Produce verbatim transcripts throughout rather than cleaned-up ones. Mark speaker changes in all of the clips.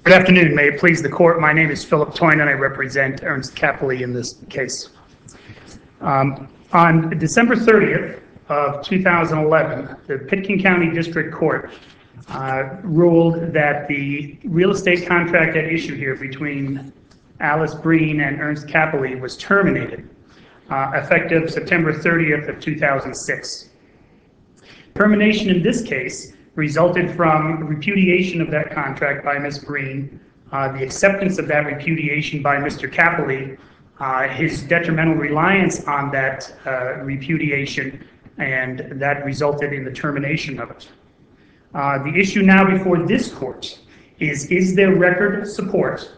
Speaker 1: Good afternoon. May it please the court. My name is Philip Toyne and I represent Ernst Cappelli in this case. Um, on December thirtieth of two thousand eleven, the Pitkin County District Court uh, ruled that the real estate contract at issue here between Alice Breen and Ernst Cappelli was terminated uh, effective September thirtieth of two thousand six. Termination in this case resulted from repudiation of that contract by Miz Breen, uh, the acceptance of that repudiation by Mister Cappelli, uh, his detrimental reliance on that uh, repudiation, and that resulted in the termination of it. Uh, the issue now before this court is, is there record support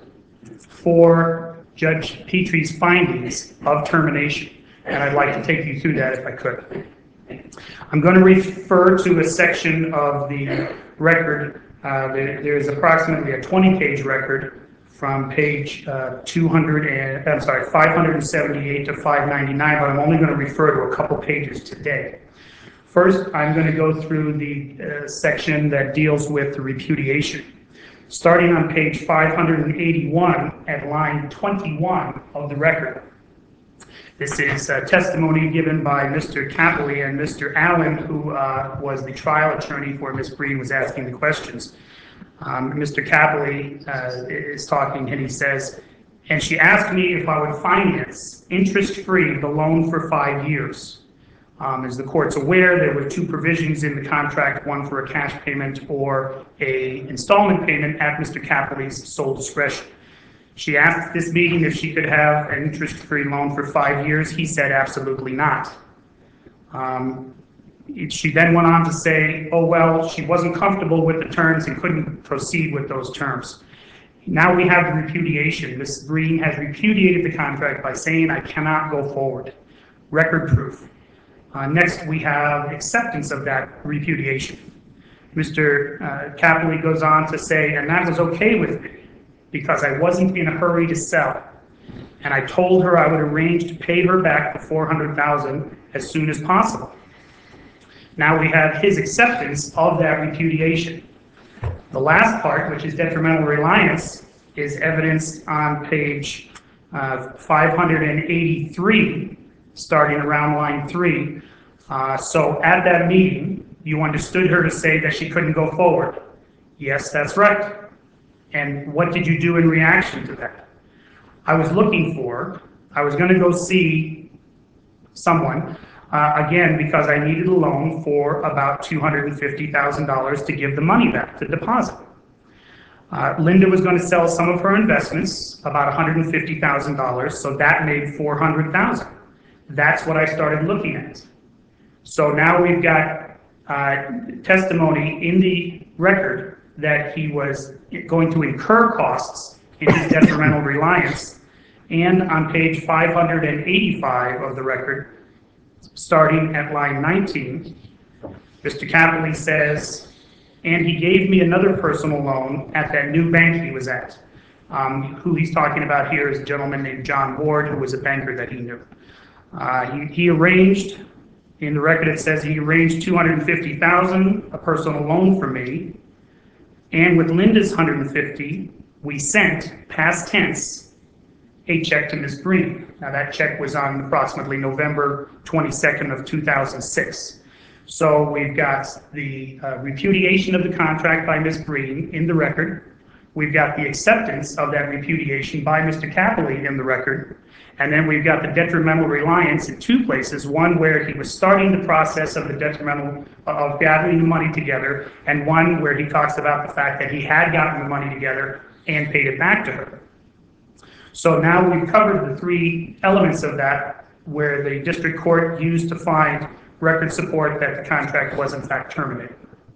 Speaker 1: for Judge Petrie's findings of termination? And I'd like to take you through that if I could. I'm going to refer to a section of the record. Uh, there, there is approximately a twenty-page record from page uh, two hundred and I'm sorry, five seventy-eight to five ninety-nine, but I'm only going to refer to a couple pages today. First, I'm going to go through the uh, section that deals with the repudiation. Starting on page five eighty-one at line twenty-one of the record. This is uh, testimony given by Mister Cappelli and Mister Allen, who uh, was the trial attorney for Miz Breen, was asking the questions. Um, Mister Cappelli uh, is talking and he says, and she asked me if I would finance interest-free the loan for five years. Um, as the court's aware, there were two provisions in the contract, one for a cash payment or a installment payment at Mister Cappelli's sole discretion. She asked at this meeting if she could have an interest-free loan for five years. He said absolutely not. Um, she then went on to say, oh, well, she wasn't comfortable with the terms and couldn't proceed with those terms. Now we have the repudiation. Miz Breen has repudiated the contract by saying, I cannot go forward. Record proof. Uh, next, we have acceptance of that repudiation. Mister Uh, Cappelli goes on to say, and that was okay with me, because I wasn't in a hurry to sell. And I told her I would arrange to pay her back the four hundred thousand dollars as soon as possible. Now we have his acceptance of that repudiation. The last part, which is detrimental reliance, is evidenced on page uh, five eighty-three, starting around line three. Uh, so at that meeting, you understood her to say that she couldn't go forward. Yes, that's right. And what did you do in reaction to that? I was looking for, I was going to go see someone, uh, again, because I needed a loan for about two hundred fifty thousand dollars to give the money back, the deposit. Uh, Linda was going to sell some of her investments, about one hundred fifty thousand dollars, so that made four hundred thousand dollars. That's what I started looking at. So now we've got uh, testimony in the record that he was going to incur costs in his detrimental reliance. And on page five eighty-five of the record, starting at line nineteen, Mister Cappelli says, and he gave me another personal loan at that new bank he was at. Um, who he's talking about here is a gentleman named John Ward, who was a banker that he knew. Uh, he, he arranged, in the record it says he arranged two hundred fifty thousand dollars, a personal loan for me. And with Linda's one hundred fifty, we sent, past tense, a check to Miz Breen. Now that check was on approximately November twenty-second of two thousand six. So we've got the uh, repudiation of the contract by Miz Breen in the record. We've got the acceptance of that repudiation by Mister Cappelli in the record. And then we've got the detrimental reliance in two places, one where he was starting the process of the detrimental, of gathering the money together, and one where he talks about the fact that he had gotten the money together and paid it back to her. So now we've covered the three elements of that where the district court used to find record support that the contract was in fact terminated.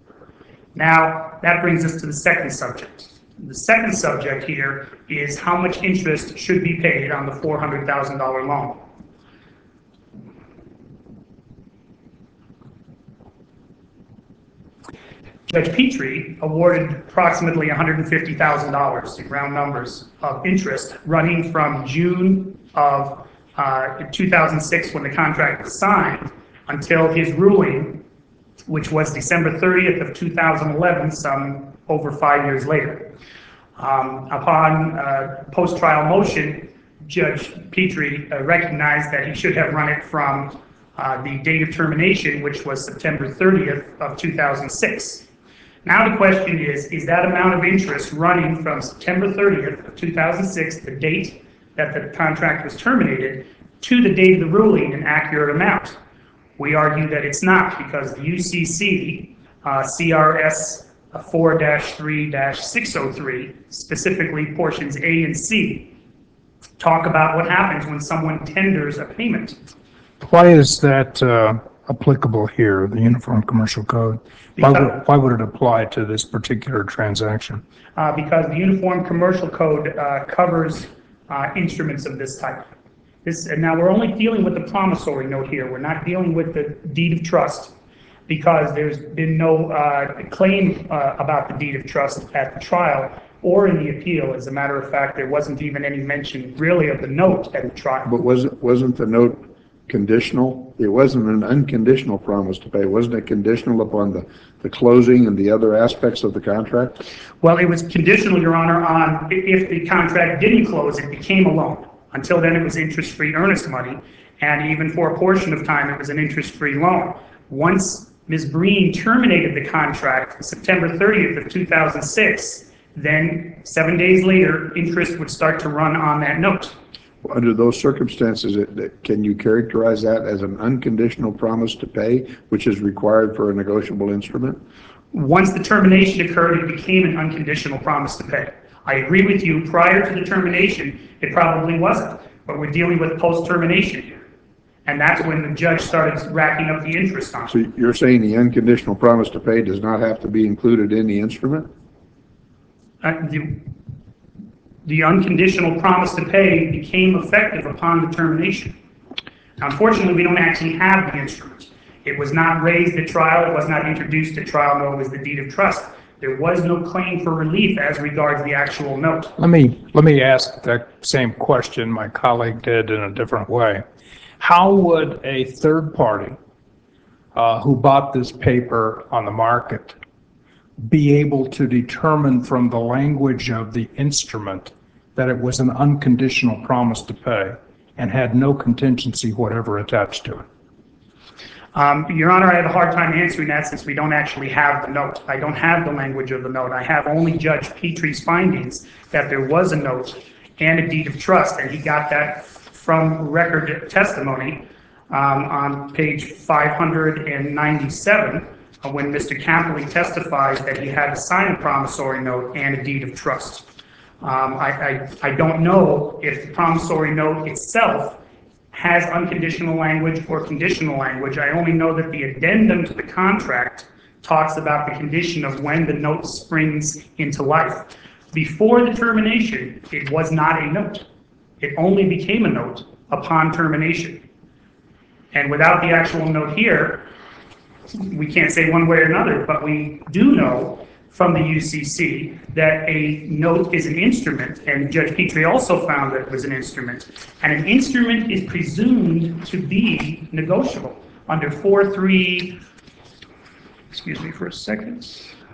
Speaker 1: Now that brings us to the second subject. The second subject here is how much interest should be paid on the four hundred thousand dollars loan. Judge Petrie awarded approximately one hundred fifty thousand dollars, round numbers, of interest running from June of uh, two thousand six when the contract was signed until his ruling, which was December thirtieth of two thousand eleven, some over five years later. Um, upon uh, post-trial motion, Judge Petrie uh, recognized that he should have run it from uh, the date of termination, which was September thirtieth of two thousand six. Now the question is, is that amount of interest running from September thirtieth of two thousand six, the date that the contract was terminated, to the date of the ruling, an accurate amount? We argue that it's not, because the U C C, uh, C R S four dash three dash six oh three, specifically portions A and C, talk about what happens when someone tenders a payment.
Speaker 2: Why is that uh, applicable here, the Uniform Commercial Code? Why would, why would it apply to this particular transaction?
Speaker 1: Uh, because the Uniform Commercial Code uh, covers uh, instruments of this type. This, and now we're only dealing with the promissory note here. We're not dealing with the deed of trust, because there's been no uh, claim uh, about the deed of trust at the trial or in the appeal. As a matter of fact, there wasn't even any mention really of the note at the trial.
Speaker 3: But wasn't, wasn't the note conditional? It wasn't an unconditional promise to pay. Wasn't it conditional upon the, the closing and the other aspects of the contract?
Speaker 1: Well, it was conditional, Your Honor, on if the contract didn't close, it became a loan. Until then, it was interest-free earnest money, and even for a portion of time, it was an interest-free loan. Once Miz Breen terminated the contract September thirtieth of two thousand six, then seven days later, interest would start to run on that note.
Speaker 3: Under those circumstances, it, can you characterize that as an unconditional promise to pay, which is required for a negotiable instrument?
Speaker 1: Once the termination occurred, it became an unconditional promise to pay. I agree with you, prior to the termination, it probably wasn't, but we're dealing with post-termination here. And that's when the judge started racking up the interest on it.
Speaker 3: So you're saying the unconditional promise to pay does not have to be included in the instrument?
Speaker 1: Uh, the, the unconditional promise to pay became effective upon the termination. Now, unfortunately, we don't actually have the instrument. It was not raised at trial. It was not introduced at trial, nor was the deed of trust. There was no claim for relief as regards the actual note.
Speaker 2: Let me, let me ask that same question my colleague did in a different way. How would a third party uh, who bought this paper on the market be able to determine from the language of the instrument that it was an unconditional promise to pay and had no contingency whatever attached to it?
Speaker 1: Um, Your Honor, I have a hard time answering that since we don't actually have the note. I don't have the language of the note. I have only Judge Petrie's findings that there was a note and a deed of trust, and he got that from record testimony um, on page five hundred ninety-seven uh, when Mister Capley testifies that he had to sign a promissory note and a deed of trust. Um, I, I, I don't know if the promissory note itself has unconditional language or conditional language. I only know that the addendum to the contract talks about the condition of when the note springs into life. Before the termination, it was not a note. It only became a note upon termination. And without the actual note here, we can't say one way or another, but we do know from the U C C that a note is an instrument, and Judge Petrie also found that it was an instrument. And an instrument is presumed to be negotiable under four three, excuse me for a second,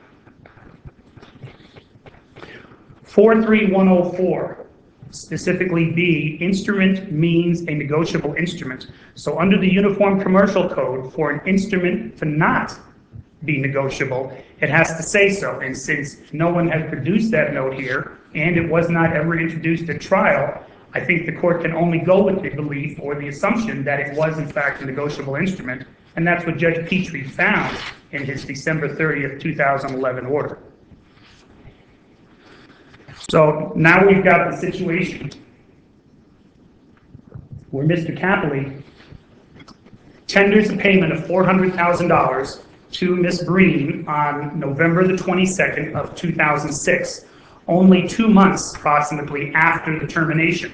Speaker 1: four three one oh four, specifically B, instrument means a negotiable instrument. So under the Uniform Commercial Code, for an instrument to not be negotiable, it has to say so. And since no one has produced that note here, and it was not ever introduced at trial, I think the court can only go with the belief or the assumption that it was in fact a negotiable instrument, and that's what Judge Petrie found in his December thirtieth, two thousand eleven order. So now we've got the situation where Mister Capley tenders a payment of four hundred thousand dollars to Miz Breen on November the twenty-second of two thousand six, only two months approximately after the termination.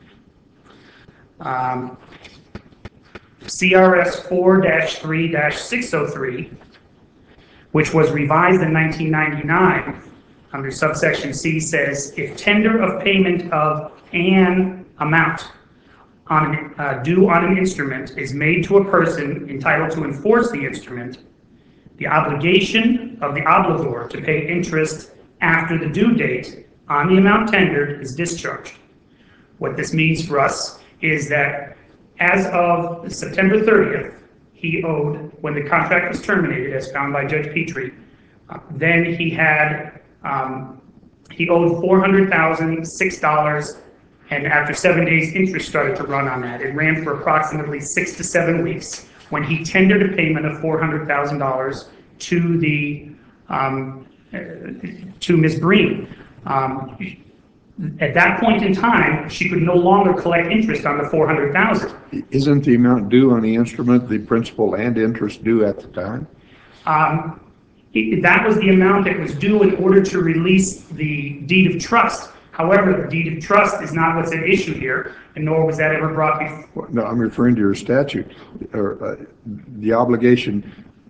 Speaker 1: Um, C R S four dash three dash six oh three, which was revised in nineteen ninety-nine, under subsection C, says if tender of payment of an amount on, uh, due on an instrument is made to a person entitled to enforce the instrument, the obligation of the obligor to pay interest after the due date on the amount tendered is discharged. What this means for us is that as of September thirtieth, he owed, when the contract was terminated, as found by Judge Petrie, uh, then he had, um, he owed four hundred thousand six dollars, and after seven days, interest started to run on that. It ran for approximately six to seven weeks when he tendered a payment of four hundred thousand dollars to the, um, uh, to Miz Breen. Um, At that point in time, she could no longer collect interest on the four hundred thousand dollars.
Speaker 3: Isn't the amount due on the instrument the principal and interest due at the time?
Speaker 1: Um, it- that was the amount that was due in order to release the deed of trust. However, the deed of trust is not what's at issue here, and nor was that ever brought before.
Speaker 3: No, I'm referring to your statute, or uh, the obligation.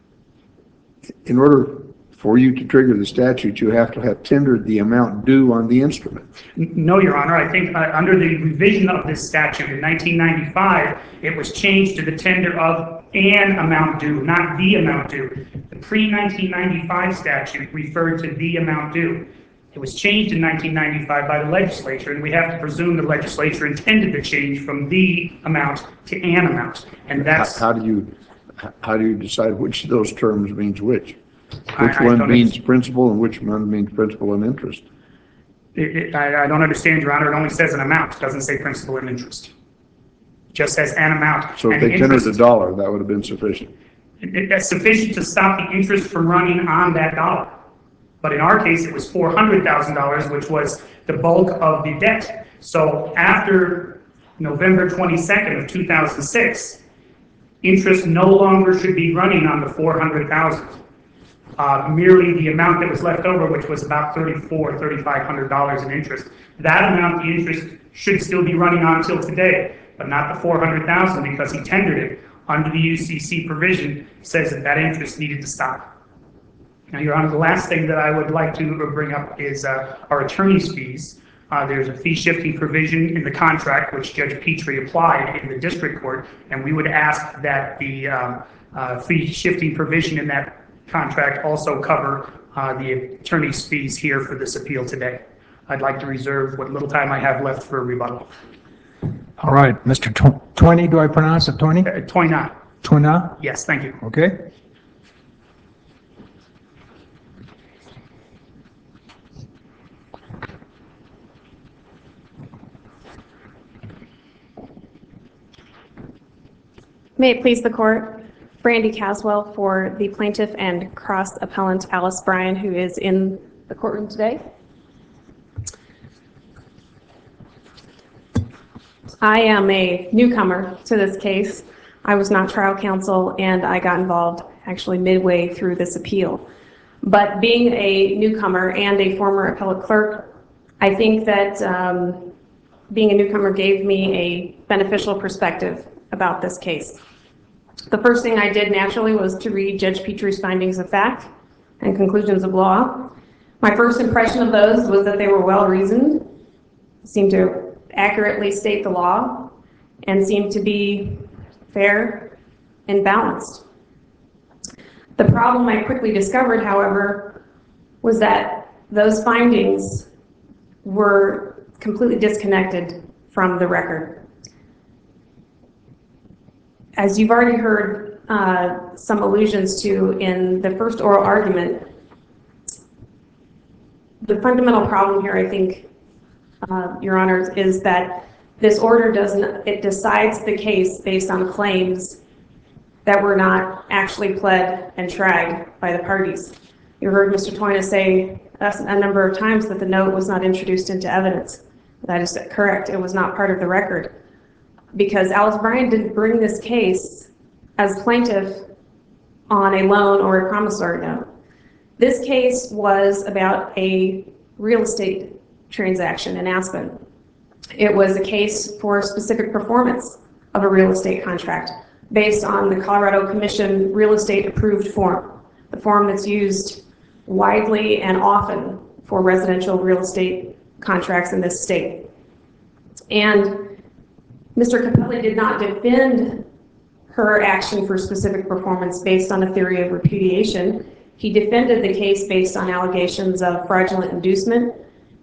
Speaker 3: In order for you to trigger the statute, you have to have tendered the amount due on the instrument.
Speaker 1: No, Your Honor, I think uh, under the revision of this statute in nineteen ninety-five, it was changed to the tender of an amount due, not the amount due. The pre nineteen ninety-five statute referred to the amount due. It was changed in nineteen ninety-five by the legislature, and we have to presume the legislature intended the change from the amount to an amount. And that's...
Speaker 3: How, how do you, how do you decide which of those terms means which?
Speaker 1: I-
Speaker 3: Which
Speaker 1: I
Speaker 3: one
Speaker 1: don't
Speaker 3: means
Speaker 1: understand.
Speaker 3: principal and which one means principal and interest?
Speaker 1: It- it- I I don't understand, Your Honor. It only says an amount. It doesn't say principal and interest. It just says an amount.
Speaker 3: So if
Speaker 1: And
Speaker 3: they tendered
Speaker 1: interest-
Speaker 3: a dollar, that would have been sufficient.
Speaker 1: it- That's sufficient to stop the interest from running on that dollar. But in our case, it was four hundred thousand dollars, which was the bulk of the debt. So after November twenty-second of two thousand six, interest no longer should be running on the four hundred thousand dollars. Uh, merely the amount that was left over, which was about thirty-four, thirty-five hundred dollars in interest. That amount, the interest should still be running on till today, but not the four hundred thousand dollars because he tendered it under the U C C provision says that that interest needed to stop. Now, Your Honor, the last thing that I would like to bring up is uh, our attorney's fees. Uh, there's a fee shifting provision in the contract which Judge Petrie applied in the district court, and we would ask that the um, uh, fee shifting provision in that contract also cover uh, the attorney's fees here for this appeal today. I'd like to reserve what little time I have left for a rebuttal.
Speaker 2: All right, Mister Tw- Twenty, do I pronounce it Twenty?
Speaker 1: Uh, twenty-nine.
Speaker 2: Twina?
Speaker 1: Yes, thank you.
Speaker 2: Okay.
Speaker 4: May it please the court, Brandy Caswell for the plaintiff and cross appellant Alice Bryan, who is in the courtroom today. I am a newcomer to this case. I was not trial counsel and I got involved actually midway through this appeal. But being a newcomer and a former appellate clerk, I think that um, being a newcomer gave me a beneficial perspective about this case. The first thing I did naturally was to read Judge Petrie's findings of fact and conclusions of law. My first impression of those was that they were well-reasoned, seemed to accurately state the law, and seemed to be fair and balanced. The problem I quickly discovered, however, was that those findings were completely disconnected from the record. As you've already heard uh, some allusions to in the first oral argument, the fundamental problem here, I think, uh, Your Honors, is that this order doesn't, it decides the case based on claims that were not actually pled and tried by the parties. You heard Mister Toyna say a number of times that the note was not introduced into evidence. That is correct. It was not part of the record. Because Alice Bryan didn't bring this case as plaintiff on a loan or a promissory note. This case was about a real estate transaction in Aspen. It was a case for specific performance of a real estate contract based on the Colorado Commission real estate approved form, the form that's used widely and often for residential real estate contracts in this state. And Mister Capelli did not defend her action for specific performance based on a theory of repudiation. He defended the case based on allegations of fraudulent inducement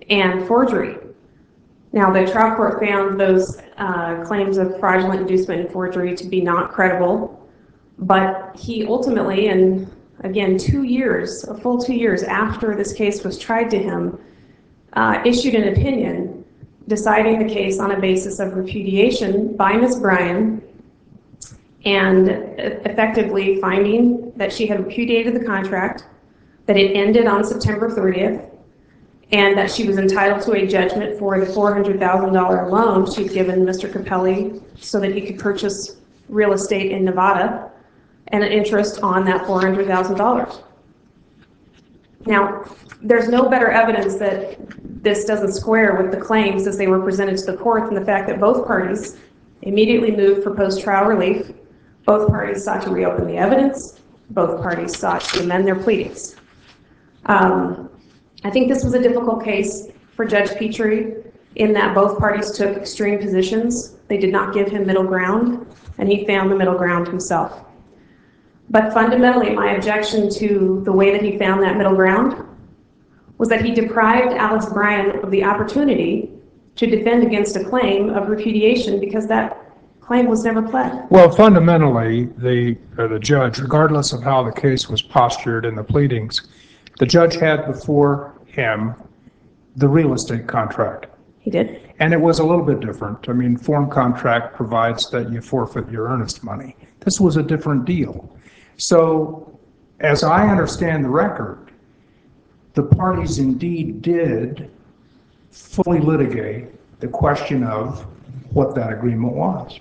Speaker 4: and forgery. Now, the trial court found those uh, claims of fraudulent inducement and forgery to be not credible, but he ultimately, and again, two years, a full two years after this case was tried to him, uh, issued an opinion deciding the case on a basis of repudiation by Miz Bryan and effectively finding that she had repudiated the contract, that it ended on September thirtieth, and that she was entitled to a judgment for the four hundred thousand dollars loan she'd given Mister Capelli so that he could purchase real estate in Nevada and an interest on that four hundred thousand dollars. Now, there's no better evidence that this doesn't square with the claims as they were presented to the court than the fact that both parties immediately moved for post-trial relief. Both parties sought to reopen the evidence. Both parties sought to amend their pleadings. Um, I think this was a difficult case for Judge Petrie in that both parties took extreme positions. They did not give him middle ground, and he found the middle ground himself. But fundamentally, my objection to the way that he found that middle ground was that he deprived Alex Bryan of the opportunity to defend against a claim of repudiation because that claim was never pled.
Speaker 2: Well, fundamentally, the, uh, the judge, regardless of how the case was postured in the pleadings, the judge had before him the real estate contract.
Speaker 4: He did.
Speaker 2: And it was a little bit different. I mean, form contract provides that you forfeit your earnest money. This was a different deal. So, as I understand the record, the parties indeed did fully litigate the question of what that agreement was.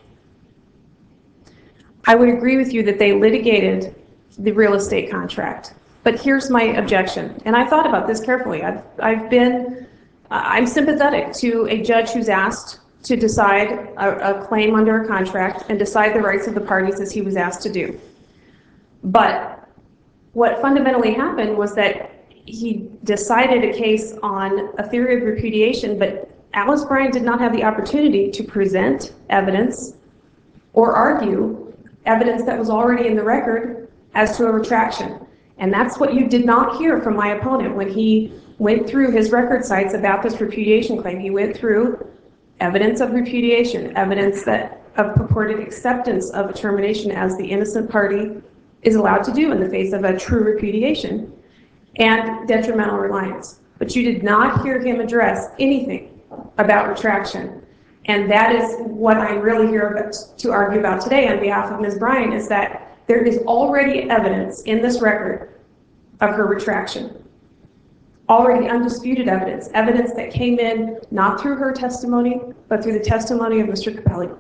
Speaker 4: I would agree with you that they litigated the real estate contract. But here's my objection, and I thought about this carefully. I've, I've been, uh, I'm sympathetic to a judge who's asked to decide a, a claim under a contract and decide the rights of the parties as he was asked to do. But what fundamentally happened was that he decided a case on a theory of repudiation, but Alex Bryan did not have the opportunity to present evidence or argue evidence that was already in the record as to a retraction. And that's what you did not hear from my opponent when he went through his record sites about this repudiation claim. He went through evidence of repudiation, evidence that of purported acceptance of a termination as the innocent party is allowed to do in the face of a true repudiation, and detrimental reliance. But you did not hear him address anything about retraction. And that is what I'm really here about, to argue about today on behalf of Miz Bryan, is that there is already evidence in this record of her retraction. Already undisputed evidence, evidence that came in not through her testimony, but through the testimony of Mister Capelli.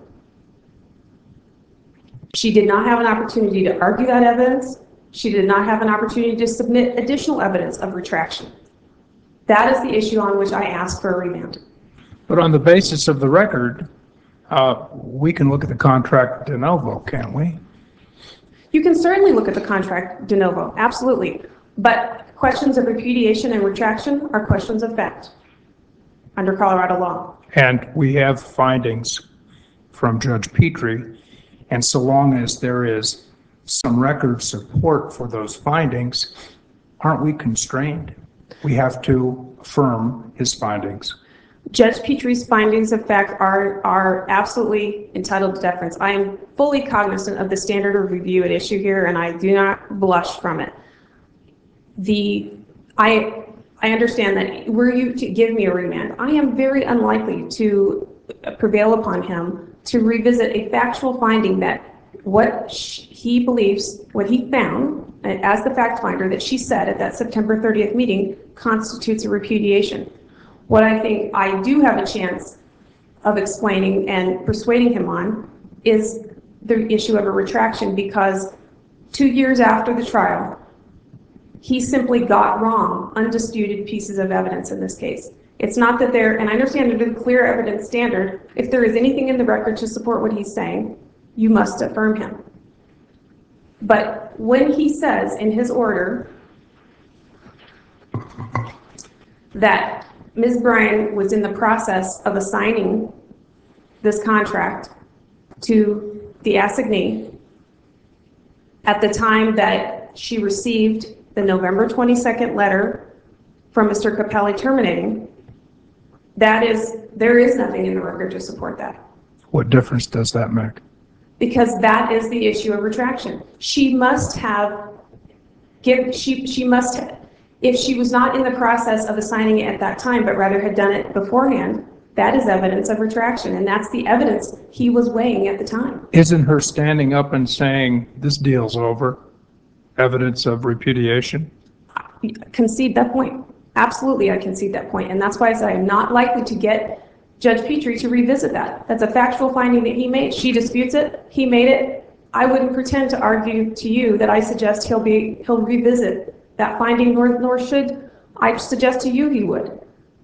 Speaker 4: She did not have an opportunity to argue that evidence. She did not have an opportunity to submit additional evidence of retraction. That is the issue on which I ask for a remand.
Speaker 2: But on the basis of the record, uh, we can look at the contract de novo, can't we?
Speaker 4: You can certainly look at the contract de novo, absolutely. But questions of repudiation and retraction are questions of fact under Colorado law.
Speaker 2: And we have findings from Judge Petrie, and so long as there is some record support for those findings, aren't we constrained? We have to affirm his findings.
Speaker 4: Judge Petrie's findings of fact are, are absolutely entitled to deference. I am fully cognizant of the standard of review at issue here, and I do not blush from it. The, I, I understand that were you to give me a remand, I am very unlikely to prevail upon him to revisit a factual finding that what he believes, what he found as the fact finder that she said at that September thirtieth meeting constitutes a repudiation. What I think I do have a chance of explaining and persuading him on is the issue of a retraction, because two years after the trial, he simply got wrong undisputed pieces of evidence in this case. It's not that there, and I understand under the clear evidence standard, if there is anything in the record to support what he's saying, you must affirm him. But when he says in his order that Miz Bryan was in the process of assigning this contract to the assignee at the time that she received the November twenty-second letter from Mister Capelli terminating, That is, there is nothing in the record to support that.
Speaker 2: What difference does that make?
Speaker 4: Because that is the issue of retraction. She must have, give, she, she must have, if she was not in the process of assigning it at that time, but rather had done it beforehand, that is evidence of retraction, and that's the evidence he was weighing at the time.
Speaker 2: Isn't her standing up and saying, this deal's over, evidence of repudiation?
Speaker 4: Concede that point. Absolutely, I concede that point, and that's why I said I'm not likely to get Judge Petrie to revisit that. That's a factual finding that he made. She disputes it. He made it. I wouldn't pretend to argue to you that I suggest he'll be he'll revisit that finding, nor nor should I suggest to you he would.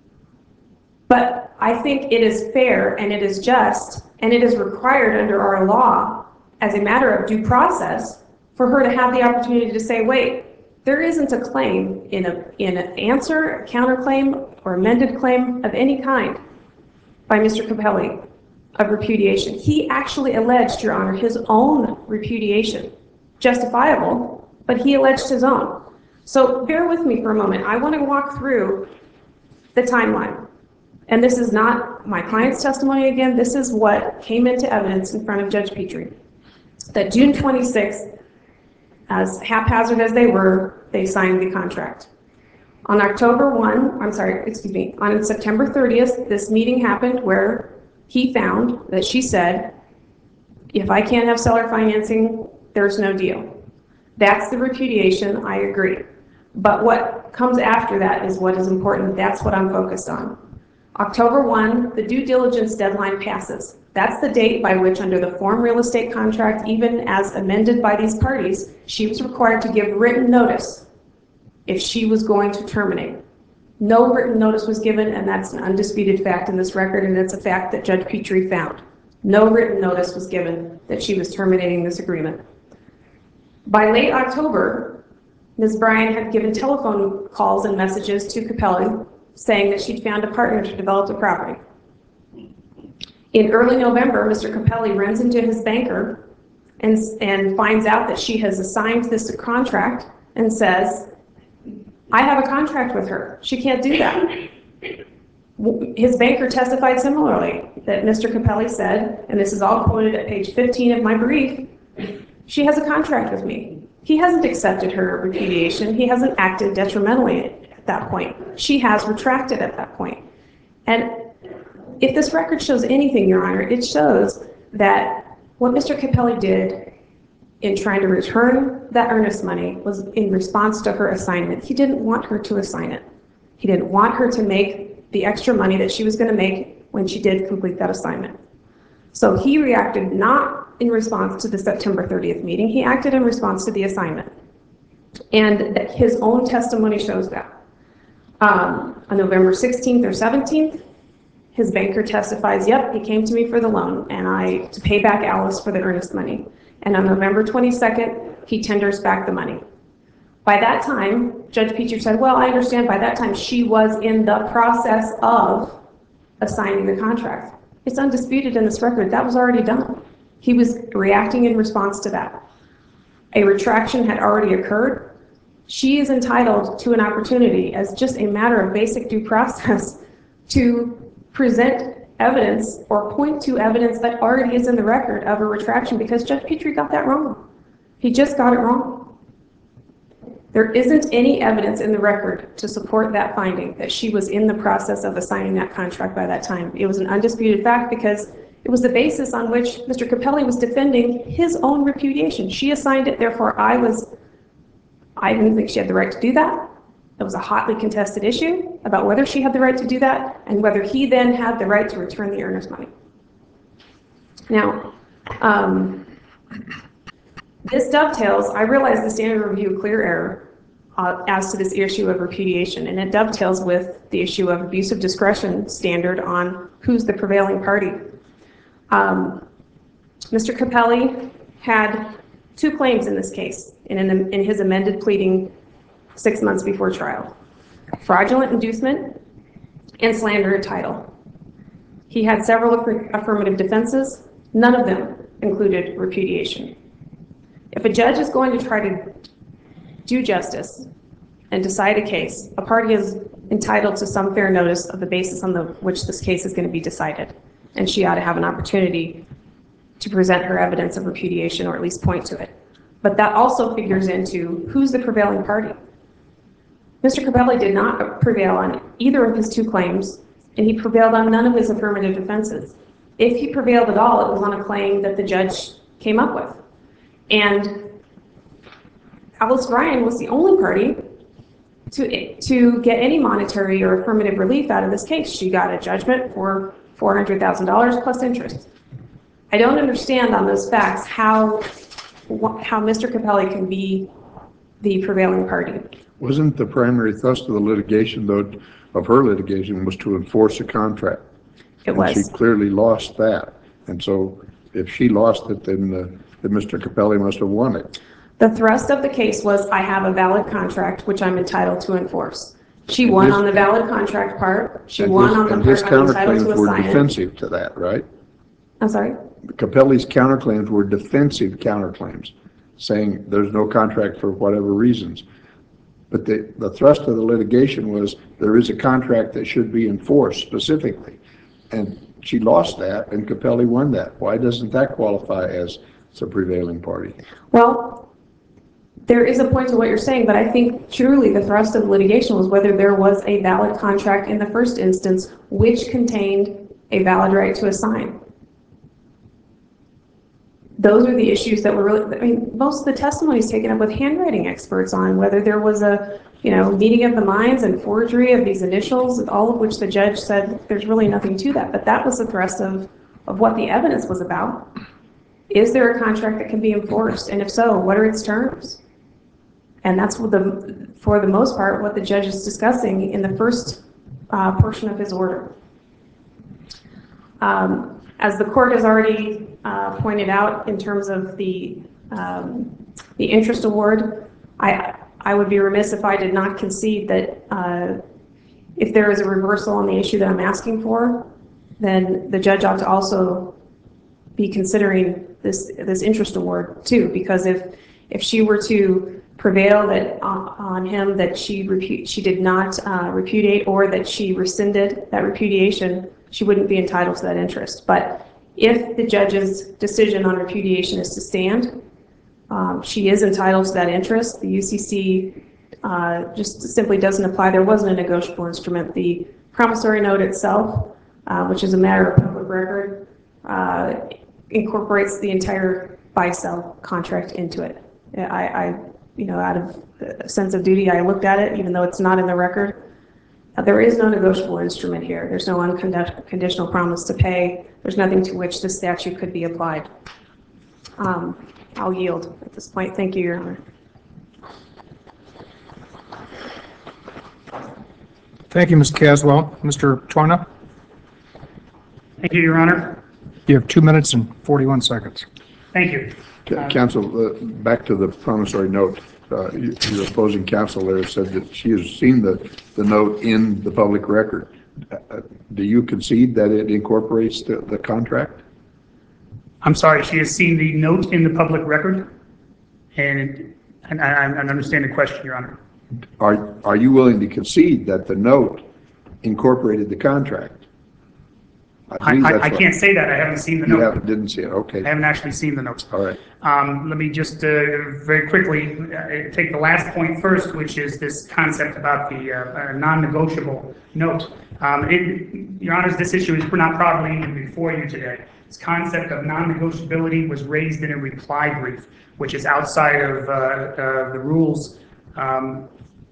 Speaker 4: But I think it is fair and it is just and it is required under our law as a matter of due process for her to have the opportunity to say, wait, there isn't a claim in a in an answer, a counterclaim, or amended claim of any kind by Mister Capelli of repudiation. He actually alleged, Your Honor, his own repudiation, justifiable, but he alleged his own. So bear with me for a moment. I want to walk through the timeline. And this is not my client's testimony again. This is what came into evidence in front of Judge Petrie. That June twenty-sixth, as haphazard as they were, they signed the contract. On October first, I'm sorry, excuse me, on September thirtieth, this meeting happened where he found that she said, if I can't have seller financing, there's no deal. That's the repudiation, I agree. But what comes after that is what is important. That's what I'm focused on. October first, the due diligence deadline passes. That's the date by which, under the form real estate contract, even as amended by these parties, she was required to give written notice if she was going to terminate. No written notice was given, and that's an undisputed fact in this record, and it's a fact that Judge Petrie found. No written notice was given that she was terminating this agreement. By late October, Miz Bryan had given telephone calls and messages to Capelli saying that she'd found a partner to develop the property. In early November, Mister Capelli runs into his banker and, and finds out that she has assigned this contract and says, I have a contract with her. She can't do that. His banker testified similarly that Mister Capelli said, and this is all quoted at page fifteen of my brief, she has a contract with me. He hasn't accepted her repudiation. He hasn't acted detrimentally at that point. She has retracted at that point. And if this record shows anything, Your Honor, it shows that what Mister Capelli did in trying to return that earnest money was in response to her assignment. He didn't want her to assign it. He didn't want her to make the extra money that she was going to make when she did complete that assignment. So he reacted not in response to the September thirtieth meeting. He acted in response to the assignment. And that his own testimony shows that. Um, on November sixteenth or seventeenth, his banker testifies, yep, he came to me for the loan and I to pay back Alice for the earnest money. And on November twenty-second, he tenders back the money. By that time, Judge Petrie said, well, I understand by that time she was in the process of assigning the contract. It's undisputed in this record. That was already done. He was reacting in response to that. A retraction had already occurred. She is entitled to an opportunity as just a matter of basic due process to present evidence or point to evidence that already is in the record of a retraction, because Judge Petrie got that wrong. He just got it wrong. There isn't any evidence in the record to support that finding that she was in the process of assigning that contract by that time. It was an undisputed fact because it was the basis on which Mister Capelli was defending his own repudiation. She assigned it, therefore I was, I didn't think she had the right to do that. It was a hotly contested issue about whether she had the right to do that and whether he then had the right to return the earnest money. Now, um, this dovetails, I realize the standard review clear error uh, as to this issue of repudiation, and it dovetails with the issue of abuse of discretion standard on who's the prevailing party. Um, Mister Capelli had two claims in this case in, an, in his amended pleading six months before trial: fraudulent inducement and slander of title. He had several affirmative defenses. None of them included repudiation. If a judge is going to try to do justice and decide a case, a party is entitled to some fair notice of the basis on the, which this case is going to be decided. And she ought to have an opportunity to present her evidence of repudiation or at least point to it. But that also figures into who's the prevailing party. Mister Capelli did not prevail on either of his two claims, and he prevailed on none of his affirmative defenses. If he prevailed at all, it was on a claim that the judge came up with. And Alice Ryan was the only party to, to get any monetary or affirmative relief out of this case. She got a judgment for four hundred thousand dollars plus interest. I don't understand on those facts how, how Mister Capelli can be the prevailing party.
Speaker 3: Wasn't the primary thrust of the litigation, though, of her litigation, was to enforce a contract?
Speaker 4: It
Speaker 3: and
Speaker 4: was.
Speaker 3: She clearly lost that. And so if she lost it, then, uh, then Mister Capelli must have won it.
Speaker 4: The thrust of the case was, I have a valid contract which I'm entitled to enforce. She
Speaker 3: And
Speaker 4: won
Speaker 3: his-
Speaker 4: on the valid contract part. She
Speaker 3: And
Speaker 4: won
Speaker 3: his-
Speaker 4: on the
Speaker 3: and his
Speaker 4: part I'm entitled
Speaker 3: counterclaims
Speaker 4: to
Speaker 3: were
Speaker 4: assign it.
Speaker 3: defensive to that, right?
Speaker 4: I'm sorry?
Speaker 3: Capelli's counterclaims were defensive counterclaims, saying there's no contract for whatever reasons. But the, the thrust of the litigation was there is a contract that should be enforced specifically. And she lost that and Capelli won that. Why doesn't that qualify as the prevailing party?
Speaker 4: Well, there is a point to what you're saying, but I think truly the thrust of the litigation was whether there was a valid contract in the first instance which contained a valid right to assign. Those are the issues that were really, I mean, most of the testimony is taken up with handwriting experts on whether there was a, you know, meeting of the minds and forgery of these initials, all of which the judge said there's really nothing to that. But that was the thrust of, of what the evidence was about. Is there a contract that can be enforced? And if so, what are its terms? And that's what the, for the most part, what the judge is discussing in the first uh, portion of his order. Um, as the court has already uh, pointed out in terms of the, um, the interest award, I, I would be remiss if I did not concede that uh, if there is a reversal on the issue that I'm asking for, then the judge ought to also be considering this, this interest award too, because if, if she were to prevail that uh, on him that she repu she did not uh, repudiate or that she rescinded that repudiation, she wouldn't be entitled to that interest. But if the judge's decision on repudiation is to stand, um, she is entitled to that interest. The U C C uh, just simply doesn't apply. There wasn't a negotiable instrument. The promissory note itself, uh, which is a matter of public record, uh, incorporates the entire buy-sell contract into it. I, I you know, out of a sense of duty, I looked at it, even though it's not in the record. Uh, there is no negotiable instrument here. There's no unconditional promise to pay. There's nothing to which the statute could be applied. Um, I'll yield at this point. Thank you, Your Honor.
Speaker 2: Thank you, Miz Caswell. Mister Toyna,
Speaker 1: Thank you, Your Honor.
Speaker 2: you have two minutes and forty-one seconds.
Speaker 1: Thank you.
Speaker 3: C- Counsel, uh, back to the promissory note. Uh, you- Your opposing counsel there said that she has seen the, the note in the public record. Uh, Do you concede that it incorporates the, the contract?
Speaker 1: I'm sorry, she has seen the note in the public record? And, and I, I understand the question, Your Honor.
Speaker 3: Are, are you willing to concede that the note incorporated the contract?
Speaker 1: I,
Speaker 3: believe
Speaker 1: I,
Speaker 3: that's
Speaker 1: I
Speaker 3: what-
Speaker 1: can't say that. I haven't seen the
Speaker 3: You
Speaker 1: note.
Speaker 3: haven't, didn't see it, okay.
Speaker 1: I haven't actually seen the note.
Speaker 3: All right.
Speaker 1: Um, let me just uh, very quickly uh, take the last point first, which is this concept about the uh, uh, non-negotiable note. Um, it, Your Honors, this issue is not properly even before you today. This concept of non-negotiability was raised in a reply brief, which is outside of uh, uh, the rules. Um,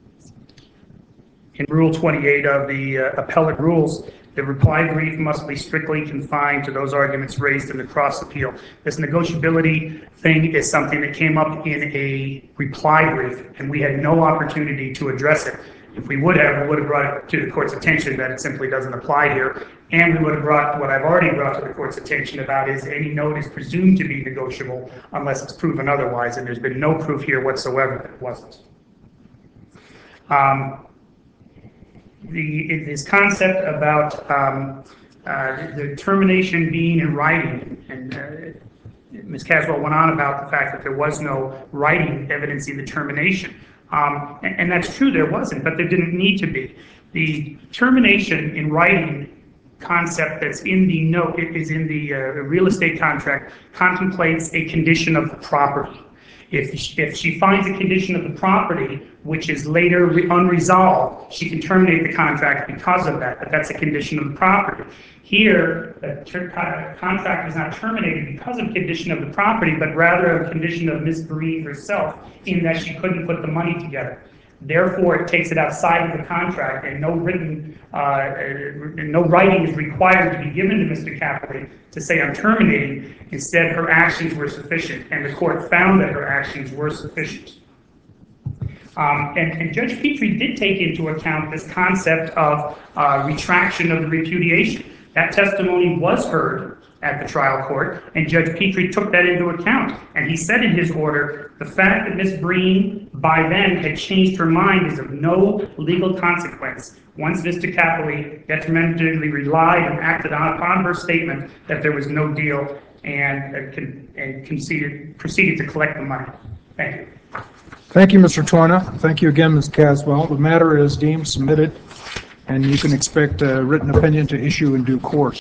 Speaker 1: in Rule twenty-eight of the uh, appellate rules, the reply brief must be strictly confined to those arguments raised in the cross appeal. This negotiability thing is something that came up in a reply brief, and we had no opportunity to address it. If we would have, we would have brought it to the court's attention that it simply doesn't apply here, and we would have brought what I've already brought to the court's attention about is any note is presumed to be negotiable unless it's proven otherwise, and there's been no proof here whatsoever that it wasn't. Um, The, this concept about um, uh, the termination being in writing, and uh, Miz Caswell went on about the fact that there was no writing evidencing the termination. Um, and, and that's true, there wasn't, but there didn't need to be. The termination in writing concept that's in the note, it is in the uh, real estate contract, contemplates a condition of the property. If, she- if she finds a condition of the property, which is later re- unresolved, she can terminate the contract because of that, but that's a condition of the property. Here, the ter- co- contract is not terminated because of condition of the property, but rather a condition of Miz Breen herself, in that she couldn't put the money together. Therefore, it takes it outside of the contract, and no written, uh, uh, no writing is required to be given to Mister Capley to say, I'm terminating. Instead, her actions were sufficient, and the court found that her actions were sufficient. Um, and, and Judge Petrie did take into account this concept of uh, retraction of the repudiation. That testimony was heard at the trial court, and Judge Petrie took that into account. And he said in his order, the fact that Miz Breen by then had changed her mind is of no legal consequence. Once Mister Capley detrimentally relied and acted on upon her statement that there was no deal, and, uh, con- and conceded, proceeded to collect the money. Thank you.
Speaker 2: Thank you, Mister Toyna. Thank you again, Miz Caswell. The matter is deemed submitted, and you can expect a written opinion to issue in due course.